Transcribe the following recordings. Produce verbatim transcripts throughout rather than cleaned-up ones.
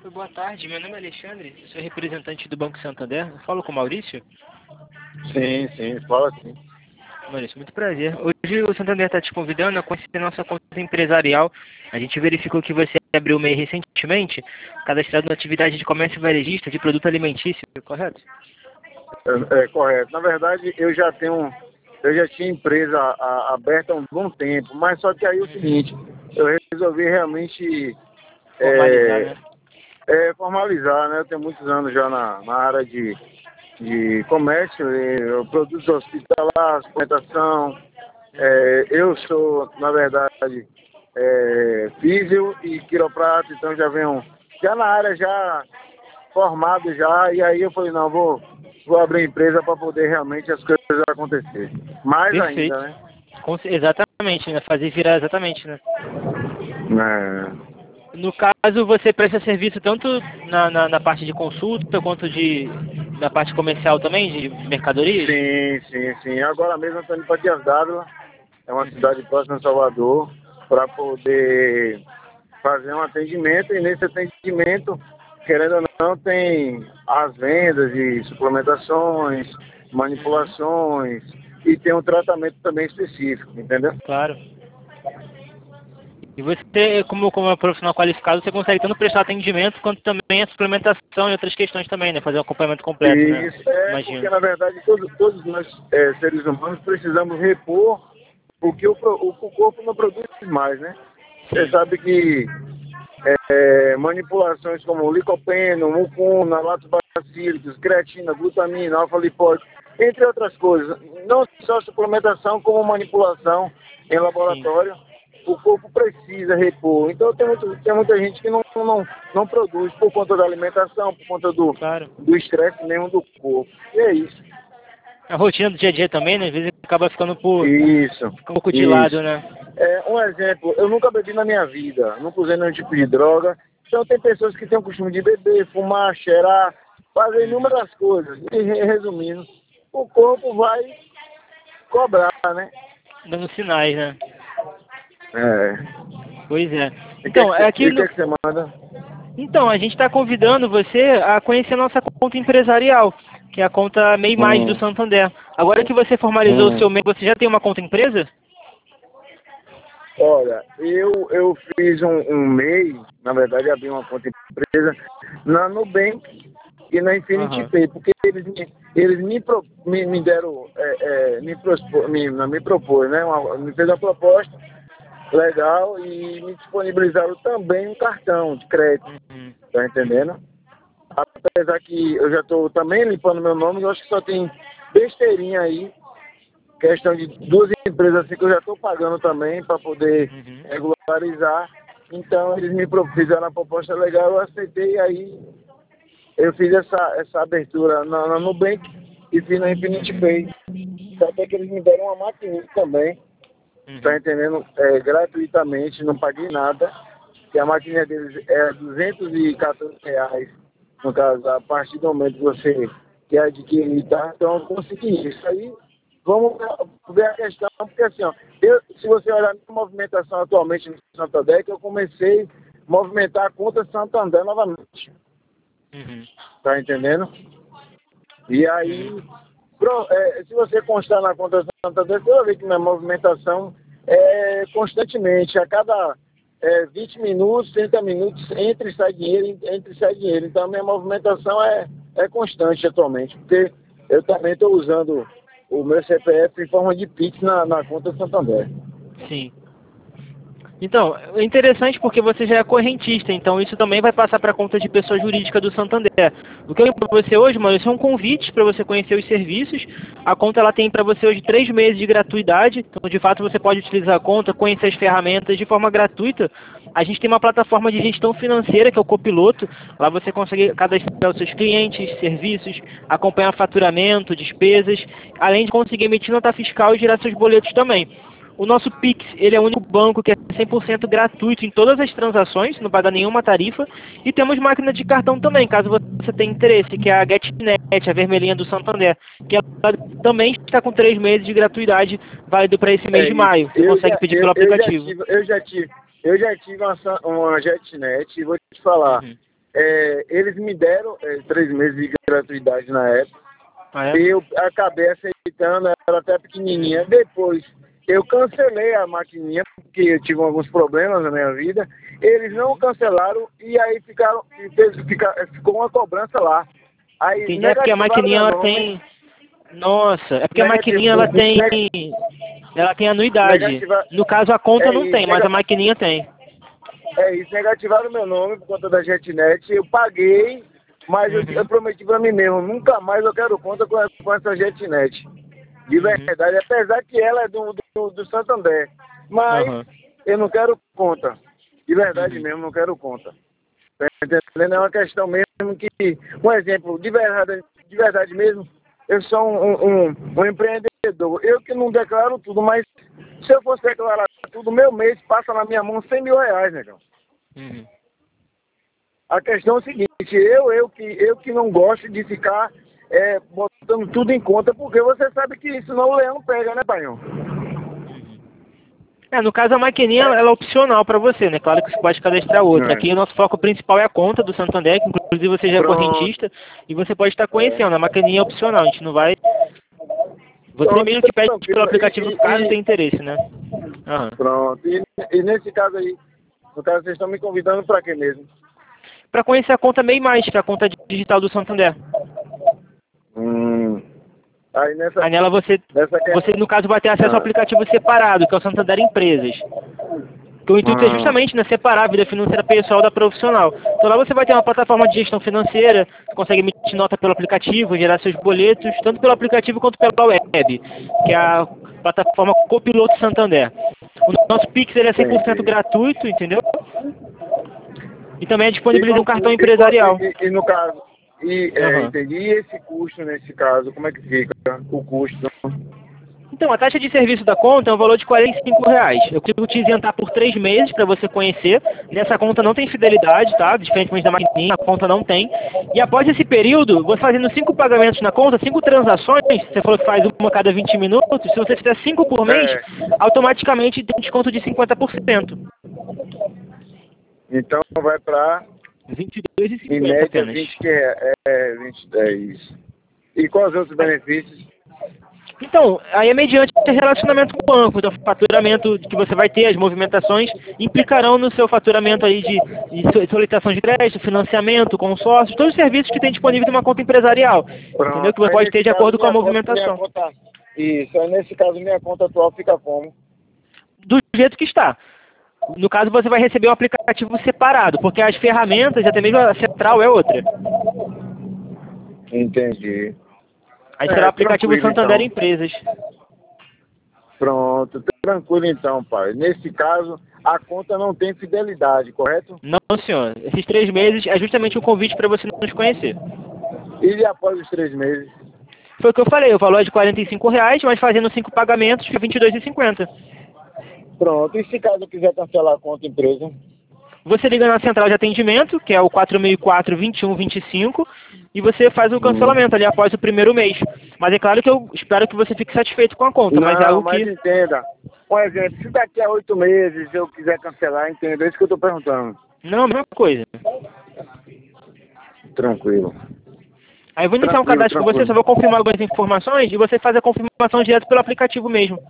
boa tarde. Meu nome é Alexandre, sou representante do Banco Santander. Eu falo com o Maurício? Sim, sim, fala sim. Maurício, muito prazer. Hoje o Santander está te convidando a conhecer a nossa conta empresarial. A gente verificou que você abriu o M E I recentemente, cadastrado na atividade de comércio varejista de produto alimentício, correto? É, é correto. Na verdade, eu já tenho, eu já tinha empresa a, aberta há um bom tempo, mas só que aí é o seguinte, eu resolvi realmente Formalizar, é, né? é, formalizar, né? Eu tenho muitos anos já na, na área de, de comércio, e, produtos hospitalares, suplementação. É, eu sou, na verdade, é, físio e quiroprata, então já venho já na área já formado já, e aí eu falei, não, vou, vou abrir empresa para poder realmente as coisas acontecerem. Mais Perfeito. ainda, né? Com ce- exatamente, né? Fazer virar exatamente, né? É, No caso, você presta serviço tanto na, na, na parte de consulta quanto de, na parte comercial também, de, de mercadorias? sim, sim, sim. Agora mesmo eu estou indo para Dias d'Ávila, é uma Uhum. cidade próxima a Salvador, para poder fazer um atendimento, e nesse atendimento, querendo ou não, tem as vendas de suplementações, manipulações, e tem um tratamento também específico, entendeu? Claro. E você, como, como profissional qualificado, você consegue tanto prestar atendimento quanto também a suplementação e outras questões também, né? Fazer um acompanhamento completo, né? Isso é porque, Imagino. na verdade, todos, todos nós, é, seres humanos, precisamos repor o que o, pro- o, o corpo não produz mais, né? Você Sim. sabe que é, manipulações como licopeno, mucuna, lactobacílicos, creatina, glutamina, alfa-lipóico, entre outras coisas, não só suplementação como manipulação em Sim. laboratório, o corpo precisa repor. Então tem, muito, tem muita gente que não, não, não produz por conta da alimentação, por conta do Claro. do estresse mesmo do corpo. E é isso. A rotina do dia a dia também, né? Às vezes acaba ficando por Isso, fica um pouco de lado, isso. né? É, um exemplo, eu nunca bebi na minha vida, nunca usei nenhum tipo de droga. Então tem pessoas que têm o costume de beber, fumar, cheirar, fazer Uhum. inúmeras coisas. E re- resumindo, o corpo vai cobrar, né? Dando sinais, né? É. Pois é. E o que, é Então, que é você aqui e o que no... é que você manda? Então, a gente está convidando você a conhecer a nossa conta empresarial, que é a conta M E I Mais do Hum, Santander. Agora que você formalizou o seu hum. M E I, você já tem uma conta empresa? Olha, eu, eu fiz um, um M E I, na verdade abri uma conta empresa na Nubank e na Infinity Aham. Pay, porque eles me, eles me, pro- me, me deram, é, é, me, prospo, me, não, me propôs, né? Uma, me fez uma proposta legal e me disponibilizaram também um cartão de crédito, Uhum. tá entendendo? Apesar que eu já estou também limpando meu nome, eu acho que só tem besteirinha aí, questão de duas empresas assim que eu já estou pagando também para poder Uhum. regularizar. Então eles me pro- fizeram uma proposta legal, eu aceitei, e aí eu fiz essa, essa abertura na, na Nubank e fiz na Infinity Pay. Até que eles me deram uma maquininha também, tá Uhum. entendendo? É, gratuitamente, não paguei nada. E a maquininha deles é duzentos e quatorze reais, no caso, a partir do momento que você quer adquirir, tá? Então eu consegui isso. Aí vamos ver a questão, porque assim, ó, eu, se você olhar a minha movimentação atualmente no Santander, que eu comecei a movimentar a conta Santander novamente, Uhum. tá entendendo? E aí, Uhum. pro- é, se você constar na conta Santander, você vai ver que minha movimentação é constantemente, a cada é, vinte minutos, trinta minutos, entra e sai dinheiro, entra e sai dinheiro. Então a minha movimentação é, é constante atualmente, porque eu também estou usando o meu C P F em forma de Pix na, na conta Santander. Sim. Então, é interessante porque você já é correntista, então isso também vai passar para a conta de pessoa jurídica do Santander. O que eu tenho para você hoje, mano, isso é um convite para você conhecer os serviços. A conta ela tem para você hoje três meses de gratuidade, então de fato você pode utilizar a conta, conhecer as ferramentas de forma gratuita. A gente tem uma plataforma de gestão financeira que é o Copiloto. Lá você consegue cadastrar os seus clientes, serviços, acompanhar faturamento, despesas, além de conseguir emitir nota fiscal e gerar seus boletos também. O nosso Pix, ele é o único banco que é cem por cento gratuito em todas as transações, não paga nenhuma tarifa. E temos máquina de cartão também, caso você tenha interesse, que é a GetNet, a vermelhinha do Santander, que ela também está com três meses de gratuidade, válido para esse mês É de isso. maio. Você Eu consegue já, pedir eu, pelo eu já aplicativo. tive, eu já tive, eu já tive uma, sa- uma JetNet e vou te falar, Uhum. é, eles me deram é, três meses de gratuidade na época. Ah, é? Eu acabei aceitando, ela era até pequenininha. Depois eu cancelei a maquininha, porque eu tive alguns problemas na minha vida. Eles não cancelaram e aí ficaram, fica, ficou uma cobrança lá. Aí, Entendi, é porque a maquininha ela tem... Nossa, é porque a maquininha ela tem... Ela tem anuidade. Negativa... No caso, a conta é não isso, tem, mas nega... a maquininha tem. É isso, negativaram meu nome por conta da JetNet. Eu paguei, mas Uhum. eu, eu prometi pra mim mesmo, nunca mais eu quero conta com, com essa JetNet. De Uhum. verdade, apesar que ela é do, do, do Santander. Mas Uhum. eu não quero conta. De verdade Uhum. mesmo, não quero conta. Tá entendendo? É uma questão mesmo que, um exemplo, de verdade, de verdade mesmo, eu sou um, um, um empreendedor. Eu que não declaro tudo, mas se eu fosse declarar tudo, meu mês passa na minha mão cem mil reais, negão. Uhum. A questão é o seguinte, eu, eu, que, eu que não gosto de ficar é, botando tudo em conta, porque você sabe que senão o leão pega, né, Paião? É, no caso a maquininha É. ela é opcional para você, né? Claro que você pode cadastrar outra. É. Aqui o nosso foco principal é a conta do Santander, que inclusive você já é Pronto. correntista e você pode estar É. conhecendo. A maquininha é opcional, a gente não vai... Você Pronto, mesmo que pede tranquilo. pelo aplicativo E- e- caso e- tenha interesse, né? Aham. Pronto. E, e nesse caso aí, no caso vocês estão me convidando para quê mesmo? Para conhecer a conta MEI Mais, que é a conta digital do Santander. Hum. Aí nessa, Aí nela você, nessa que- você, no caso, vai ter acesso ao Ah. aplicativo separado, que é o Santander Empresas. Que o intuito é Ah. justamente, né, separar a vida financeira pessoal da profissional. Então lá você vai ter uma plataforma de gestão financeira, você consegue emitir nota pelo aplicativo, gerar seus boletos, tanto pelo aplicativo quanto pela web, que é a plataforma Copiloto Santander. O nosso Pix ele é cem por cento Entendi. gratuito, entendeu? E também é E, disponibiliza um qual- cartão e, empresarial. e, e no caso, e, é, Aham. entendi, e esse custo nesse caso, como é que fica o custo? Então, a taxa de serviço da conta é um valor de quarenta e cinco reais. Eu consigo te isentar por três meses para você conhecer. Nessa conta não tem fidelidade, tá? Diferentemente da maquininha, a conta não tem. E após esse período, você fazendo cinco pagamentos na conta, cinco transações, você falou que faz uma a cada vinte minutos, se você fizer cinco por mês, É. automaticamente tem um desconto de cinquenta por cento. Então vai para, vinte e dois reais e em cinquenta média, apenas. vinte que é, é vinte, é isso. E quais os outros benefícios? Então, aí é mediante relacionamento com o banco, então o faturamento que você vai ter, as movimentações, implicarão no seu faturamento aí de, de solicitação de crédito, financiamento, consórcio, todos os serviços que tem disponível numa conta empresarial, entendeu? Que você Aí, pode ter nesse de caso, acordo com a minha conta- minha movimentação. conta- isso, aí nesse caso minha conta atual fica como? Do jeito que está. No caso, você vai receber um aplicativo separado, porque as ferramentas, até mesmo a central, é outra. Entendi. Aí É, será o aplicativo tranquilo, Santander então. Empresas. Pronto, tranquilo então, pai. Nesse caso, a conta não tem fidelidade, correto? Não, senhor. Esses três meses é justamente um convite para você nos conhecer. E após os três meses? Foi o que eu falei, o valor é de quarenta e cinco reais, mas fazendo cinco pagamentos fica vinte e dois reais e cinquenta. Pronto, e se caso eu quiser cancelar a conta empresa? Você liga na central de atendimento, que é o quatro seis quatro, vinte e um, vinte e cinco, e você faz o cancelamento ali após o primeiro mês. Mas é claro que eu espero que você fique satisfeito com a conta, mas é Não, algo mas que... entenda. Um exemplo, se daqui a oito meses eu quiser cancelar, entenda, é isso que eu estou perguntando. Não, a mesma coisa. Tranquilo. Aí eu vou iniciar um Tranquilo, cadastro com você, tranquilo. só vou confirmar algumas informações e você faz a confirmação direto pelo aplicativo mesmo.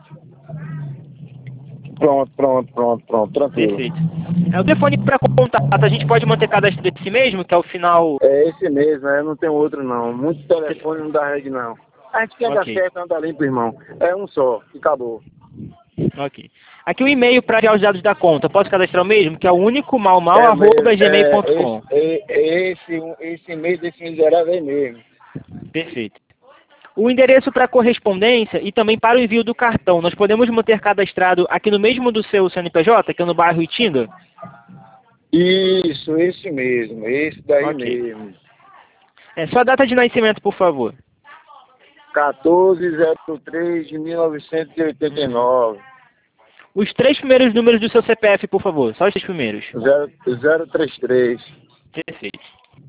Pronto, pronto, pronto, pronto, tranquilo. Perfeito. É o telefone para contato, a gente pode manter cadastro desse mesmo, que é o final... É esse mesmo, né? Não tem outro não. Muito telefone não dá rede não. A gente quer dar Ok. certo, anda limpo, irmão. É um só, e acabou. Ok. Aqui o e-mail para enviar os dados da conta, posso cadastrar o mesmo? Que é o único mal mal É arroba mesmo, gmail ponto com. é, é, é esse, esse mês desse miserável é mesmo. Perfeito. O endereço para correspondência e também para o envio do cartão, nós podemos manter cadastrado aqui no mesmo do seu C N P J, que é no bairro Itinga? Isso, esse mesmo, esse daí Ok. mesmo. É só a data de nascimento, por favor. quatorze zero três de mil novecentos e oitenta e nove. Os três primeiros números do seu C P F, por favor. Só os três primeiros. zero três três. Perfeito.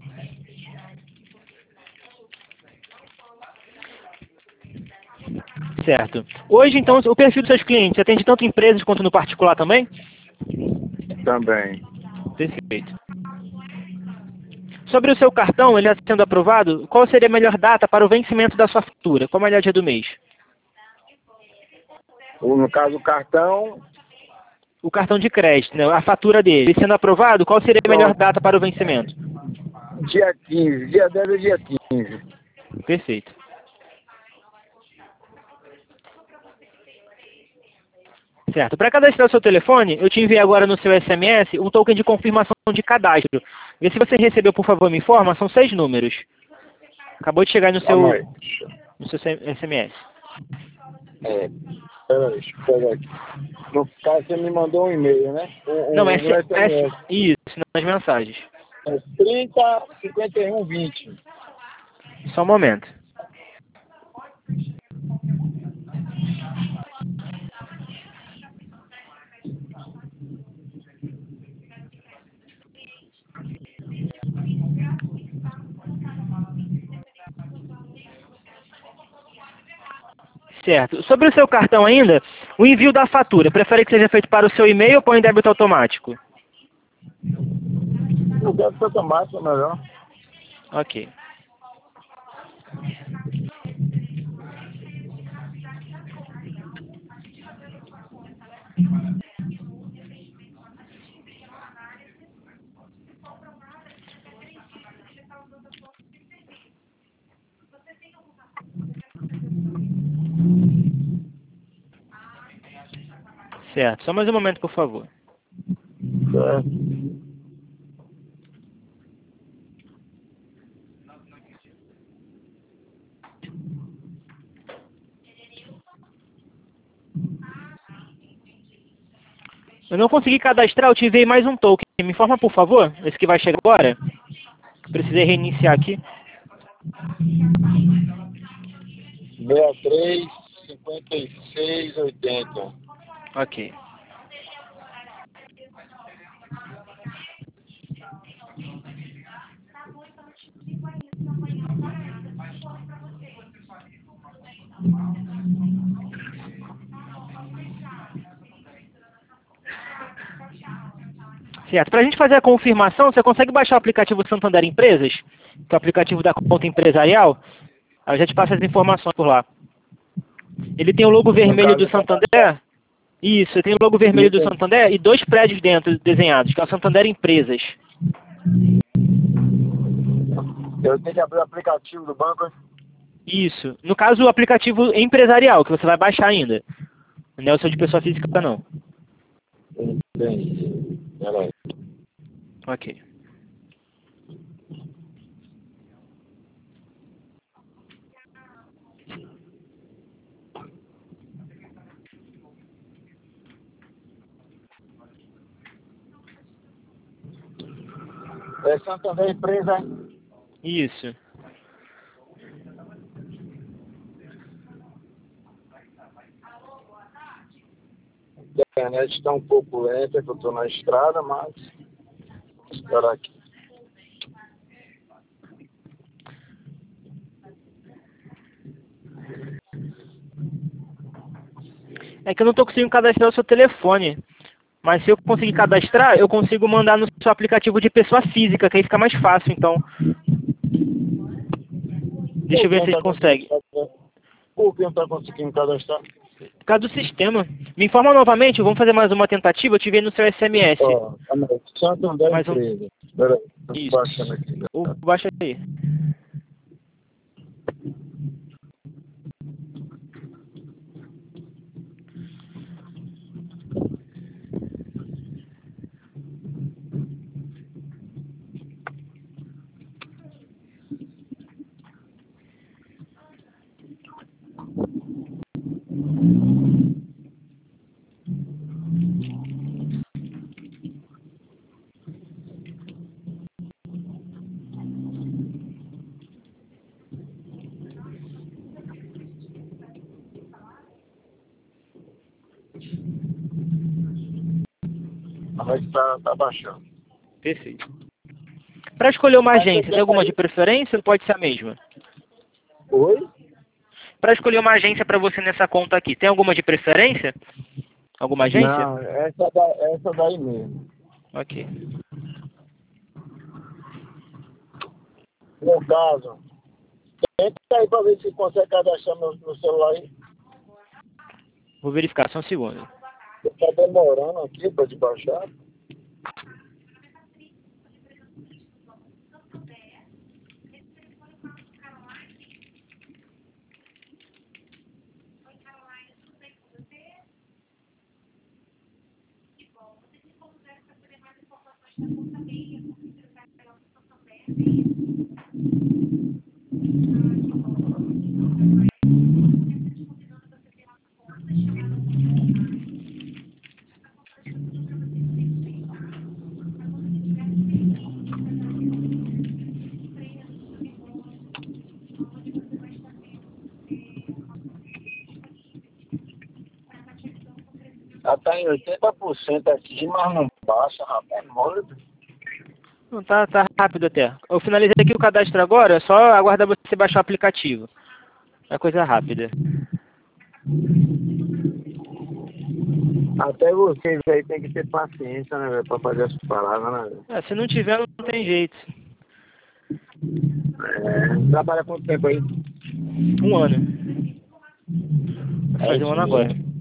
Certo. Hoje, então, o perfil dos seus clientes atende tanto em empresas quanto no particular também? Também. Perfeito. Sobre o seu cartão, ele está sendo aprovado, qual seria a melhor data para o vencimento da sua fatura? Qual é o melhor dia do mês? Ou, no caso, o cartão, O cartão de crédito, né? A fatura dele. Ele sendo aprovado, qual seria a melhor data para o vencimento? dia quinze, dia dez é dia quinze. Perfeito. Certo. Para cadastrar o seu telefone, eu te enviei agora no seu S M S um token de confirmação de cadastro. Vê se você recebeu, por favor, me informa. São seis números. Acabou de chegar no seu, Calma aí. no seu S M S. É, peraí, deixa eu pegar aqui. No caso, você me mandou um e-mail, né? Um, Não, um, S um S M S. S isso, nas mensagens. É trinta, cinquenta e um, vinte. Só um momento. Certo. Sobre o seu cartão ainda, o envio da fatura, prefere que seja feito para o seu e-mail ou para o débito automático? O débito automático é melhor. Ok. Certo. Só mais um momento, por favor. Certo. Eu não consegui cadastrar, eu te enviei mais um token. Me informa, por favor, esse que vai chegar agora. Precisei reiniciar aqui. sessenta e três, cinquenta e seis, oitenta. Ok. Certo. Para a gente fazer a confirmação, você consegue baixar o aplicativo Santander Empresas, que é o aplicativo da conta empresarial. Eu já te passo as informações por lá. Ele tem o logo vermelho do Santander. Isso, tem o logo vermelho do Santander e dois prédios dentro desenhados, que é o Santander Empresas. Eu tenho que abrir o aplicativo do banco, hein? Isso. No caso, o aplicativo empresarial, que você vai baixar ainda. Não é o seu de pessoa física, não. Entendi. Peraí. Ok. É Santander Empresa, hein? Isso. A internet está um pouco lenta, que eu estou na estrada, mas vou esperar aqui. É que eu não estou conseguindo cadastrar o seu telefone. Mas se eu conseguir cadastrar, eu consigo mandar no seu aplicativo de pessoa física, que aí fica mais fácil, então. Deixa eu ver se a gente consegue. Por que não está conseguindo cadastrar? Por causa do sistema. Me informa novamente, vamos fazer mais uma tentativa, eu te vi no seu S M S. Ó, Santander Mais um- Empresa. Espera aí, tô Isso. baixando aqui. O, baixa aí. Mas está tá baixando. Perfeito. Para escolher uma agência, tem alguma de preferência ou pode ser a mesma? Oi? Para escolher uma agência para você nessa conta aqui, tem alguma de preferência? Alguma agência? Não, essa, da, essa daí mesmo. Ok. no caso, tenta aí para ver se consegue cadastrar meu, meu celular aí. Vou verificar, só um segundo. Tá demorando aqui para te baixar. Ela tá em oitenta por cento aqui, mas não baixa, rapaz. Mole. Não, tá, tá rápido até. Eu finalizei aqui o cadastro agora, é só aguardar você baixar o aplicativo. É coisa rápida. Até vocês aí tem que ter paciência, né, velho, pra fazer essas paradas, né, velho? É, se não tiver, não tem jeito. É, trabalha quanto tempo aí? Um ano. Vai É fazer um isso ano agora. mesmo.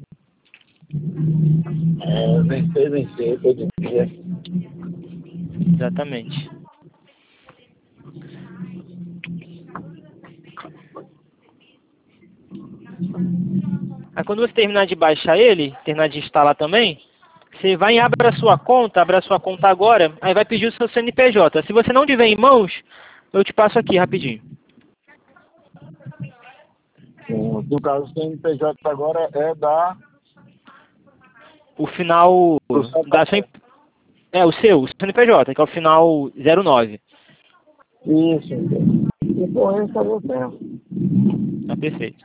É, vencer, vencer, todo dia. Exatamente. Aí quando você terminar de baixar ele, terminar de instalar também, você vai e abre a sua conta, abre a sua conta agora, aí vai pedir o seu C N P J. Se você não tiver em mãos, eu te passo aqui rapidinho. No caso, o C N P J agora é da... O final do da sua... em- É, o seu, o C N P J, que é o final zero nove. Isso, e correndo fazer o tempo. Tá perfeito.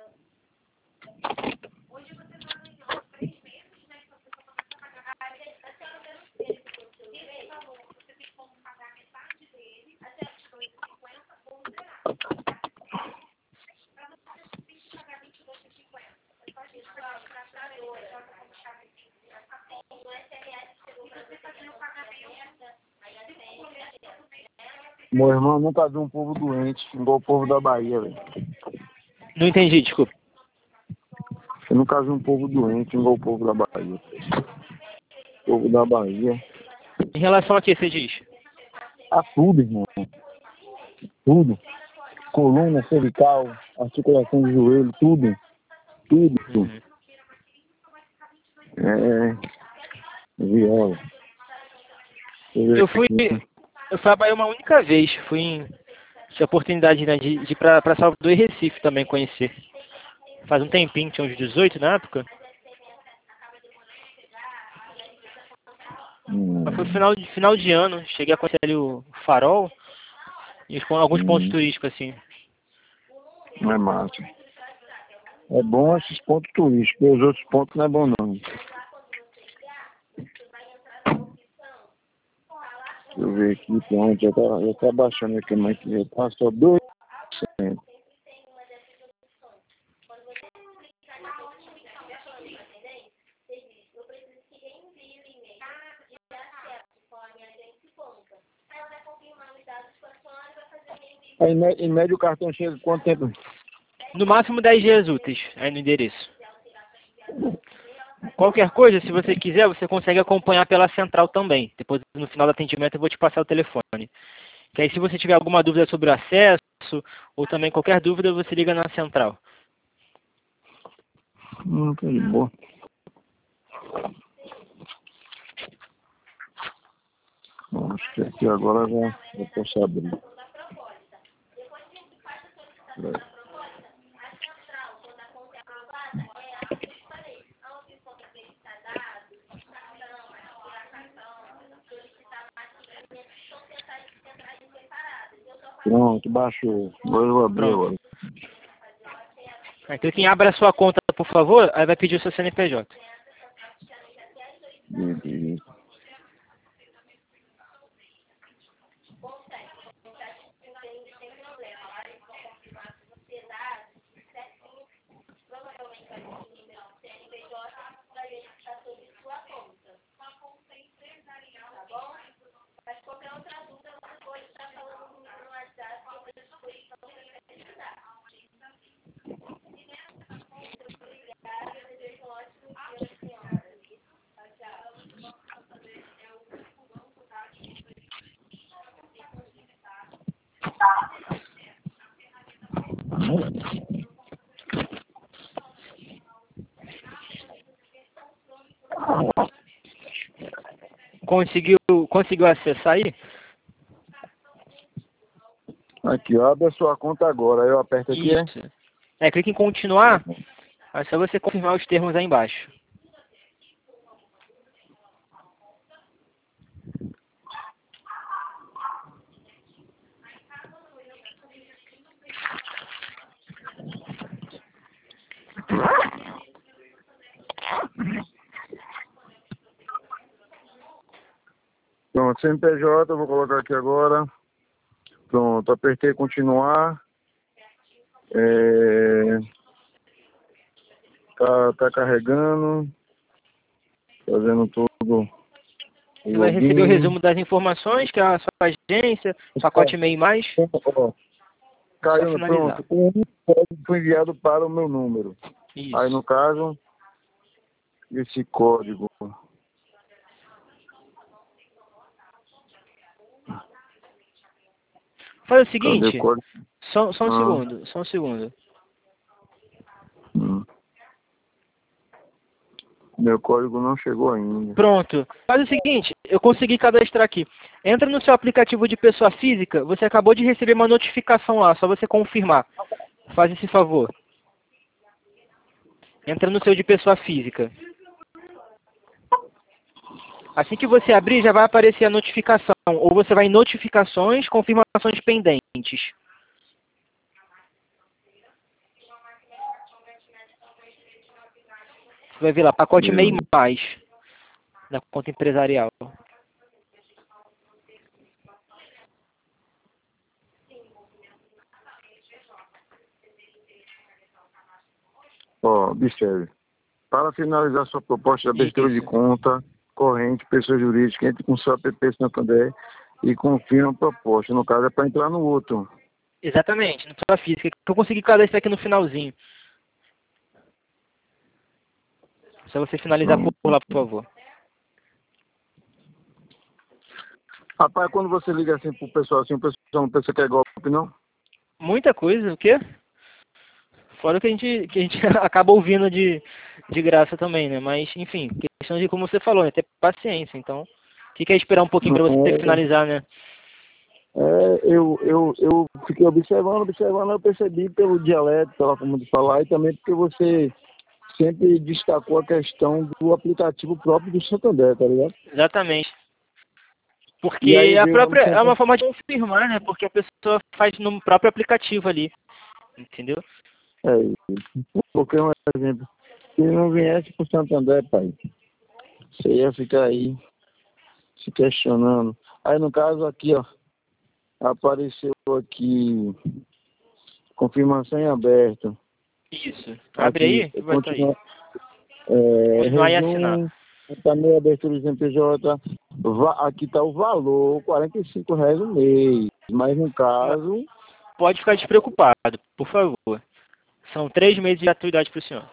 Meu irmão nunca viu um povo doente, igual o povo da Bahia, velho. Não entendi, desculpa. Eu nunca vi um povo doente, igual o povo da Bahia. O povo da Bahia. Em relação a que você diz? A tudo, irmão. Tudo. Coluna, cervical, articulação de joelho, tudo. Tudo. Uhum. É. Viola. Eu fui, eu fui a Bahia uma única vez. Fui em, tive a oportunidade, né, de, de ir pra, pra Salvador e Recife também conhecer. Faz um tempinho, tinha uns dezoito na época. Hum. Mas foi final de, final de ano. Cheguei a conhecer ali o Farol e os- alguns pontos Hum. turísticos, assim. Não é massa. É bom esses pontos turísticos, os outros pontos não é bom não. Deixa eu ver aqui, pronto, já tá, já tá baixando aqui, mas já tá só dois por cento. Aí, em mé- em média, o cartão chega quanto tempo? No máximo dez dias úteis aí no endereço. Qualquer coisa, se você quiser, você consegue acompanhar pela central também. Depois, no final do atendimento, eu vou te passar o telefone. Que aí, se você tiver alguma dúvida sobre o acesso, ou também qualquer dúvida, você liga na central. Hum, tá de boa. Bom, acho que aqui agora já, já posso abrir. Peraí. Pronto, baixou. Agora eu vou abrir Pronto. agora. Aí, clica em abra a sua conta, por favor, aí vai pedir o seu C N P J. Beleza. Conseguiu, conseguiu acessar aí? Aqui, ó, abre a sua conta agora. Aí eu aperto aqui, é? Isso. É, clique em continuar. É só você confirmar os termos aí embaixo. Pronto, C N P J, eu vou colocar aqui agora. Pronto, apertei continuar. É... Tá, tá carregando. Fazendo tudo. Você vai receber o resumo das informações, que é a sua agência, pacote e-mail mais. Ó, caiu, finalizar. pronto. Um código foi enviado para o meu número. Isso. Aí, no caso, esse código. Faz o Cadê seguinte, o código? só, só um Ah. segundo, só um segundo. Hum. Meu código não chegou ainda. Pronto. Faz o seguinte, eu consegui cadastrar aqui. Entra no seu aplicativo de pessoa física, você acabou de receber uma notificação lá, só você confirmar. Faz esse favor. Entra no seu de pessoa física. Assim que você abrir, já vai aparecer a notificação. Ou você vai em notificações, confirmações pendentes. Você vai ver lá, pacote Beleza. e-mail mais, da conta empresarial. Ó, observe. Para finalizar sua proposta de abertura de Isso. conta corrente, pessoa jurídica, entre com seu app Santander e confirma a proposta. No caso, é para entrar no outro. Exatamente, na pessoa física. Que eu consegui cadastrar aqui no finalzinho. Só você finalizar por Pronto. lá, por favor. Rapaz, quando você liga assim pro pessoal, assim, o pessoal não pensa que é golpe, não? Muita coisa, o quê? Fora que a gente, que a gente acaba ouvindo de, de graça também, né? Mas, enfim, questão de como você falou, né? Ter paciência. Então, o que, que é esperar um pouquinho para você ter que É, finalizar, né? é, eu, eu, eu fiquei observando, observando, eu percebi pelo dialeto, pela forma de falar, e também porque você sempre destacou a questão do aplicativo próprio do Santander, tá ligado? Exatamente. E Porque aí a veio, vamos própria é tentar. uma forma de confirmar, né? Porque a pessoa faz no próprio aplicativo ali. Entendeu? É isso. Porque um exemplo, se não viesse pro Santander, pai, você ia ficar aí se questionando. Aí no caso aqui, ó, apareceu aqui confirmação em aberto. Isso. Abre Aqui, aí, que vai estar aí. continua, é, Continuar e assinar. resumo, também abertura do M P J. Va- aqui está o valor, quarenta e cinco reais o mês. Mas no caso, Pode ficar despreocupado, por favor. São três meses de gratuidade para o senhor.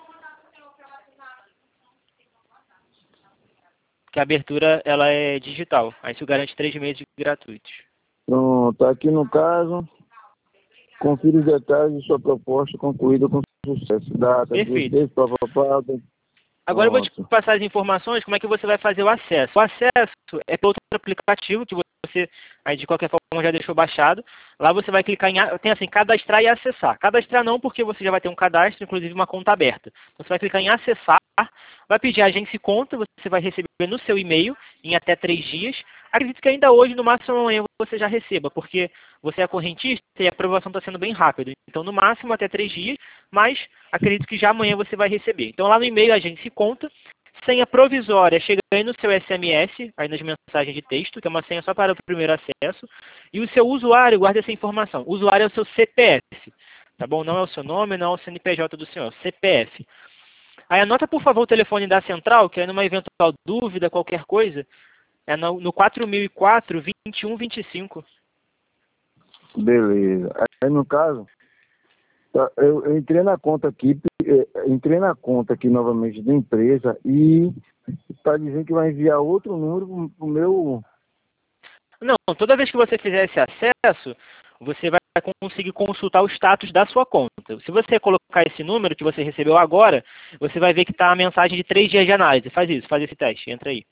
Que a abertura ela é digital. Aí isso garante três meses gratuitos. pronto, aqui no caso, confira os detalhes de sua proposta concluída com sucesso. Data, dia, Perfeito. desse, papapá. Agora eu vou te Pronto. passar as informações, como é que você vai fazer o acesso. O acesso é pelo outro aplicativo que você, aí de qualquer forma, já deixou baixado. Lá você vai clicar em, a- tem assim, cadastrar e acessar. Cadastrar não, porque você já vai ter um cadastro, inclusive uma conta aberta. Então, você vai clicar em acessar, vai pedir agência e conta, você vai receber no seu e-mail em até três dias. Acredito que ainda hoje, no máximo amanhã, você já receba, porque você é correntista e a aprovação está sendo bem rápida. Então, no máximo até três dias, mas acredito que já amanhã você vai receber. Então, lá no e-mail, agência e conta, senha provisória, chega aí no seu S M S, aí nas mensagens de texto, que é uma senha só para o primeiro acesso, e o seu usuário, guarda essa informação. O usuário é o seu C P F, tá bom? Não é o seu nome, não é o C N P J do senhor, é o C P F. Aí anota, por favor, o telefone da central, que é numa eventual dúvida, qualquer coisa, é no, no quatro mil e quatro, vinte e um, vinte e cinco. Beleza. Aí no caso, tá, eu, eu entrei na conta aqui, eh, entrei na conta aqui novamente da empresa e está dizendo que vai enviar outro número pro, pro meu. Não, toda vez que você fizer esse acesso, você vai conseguir consultar o status da sua conta. Se você colocar esse número que você recebeu agora, você vai ver que está a mensagem de três dias de análise. Faz isso, faz esse teste, entra aí.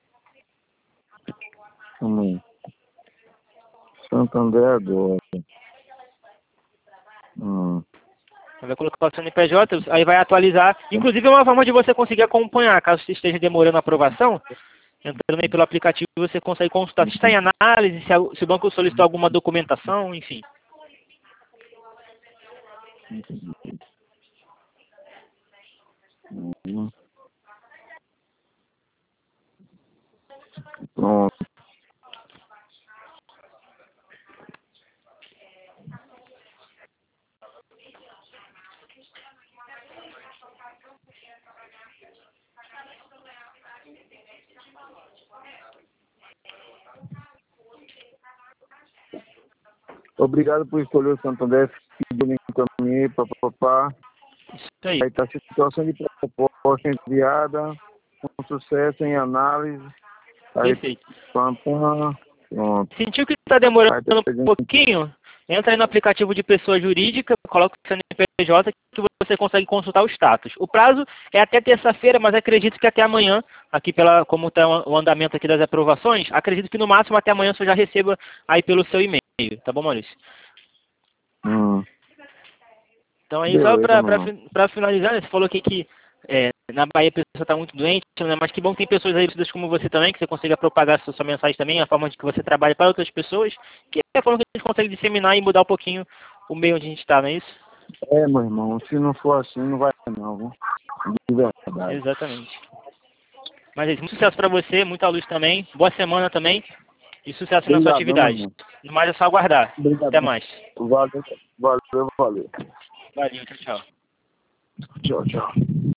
Hum. Santander agora. Hum. Vai colocar o C N P J, aí vai atualizar. Inclusive é uma forma de você conseguir acompanhar, caso você esteja demorando a aprovação. Entrando aí pelo aplicativo, você consegue consultar se está em análise, se, a, se o banco solicitou alguma documentação, enfim. Hum. Pronto. Obrigado por escolher o Santander, que eu encaminhei, papapá. Isso aí. Aí está a situação de proposta enviada, com sucesso em análise. Aí, Perfeito. pam, pam, pronto. Sentiu que está demorando Aí, tá um pegando- pouquinho? Entra aí no aplicativo de pessoa jurídica, coloca o C N P J que você consegue consultar o status. O prazo é até terça-feira, mas acredito que até amanhã, aqui pela, como está o andamento aqui das aprovações, acredito que no máximo até amanhã você já receba aí pelo seu e-mail. Tá bom, Maurício? Hum. Então aí Beleza, só para mano. finalizar, né, você falou aqui que é, na Bahia a pessoa está muito doente, né, mas que bom que tem pessoas aí como você também, que você consiga propagar sua, sua mensagem também, a forma de que você trabalha para outras pessoas, que é a forma que a gente consegue disseminar e mudar um pouquinho o meio onde a gente está, não é isso? É, meu irmão, se não for assim, não vai não, viu? De verdade. Exatamente. Mas é isso, muito sucesso para você, muita luz também, boa semana também e sucesso na sua Obrigadão, meu atividade. irmão. No mais é só aguardar. Obrigado. Até mais. Valeu, valeu, valeu. Valeu, tchau, tchau. Tchau, tchau.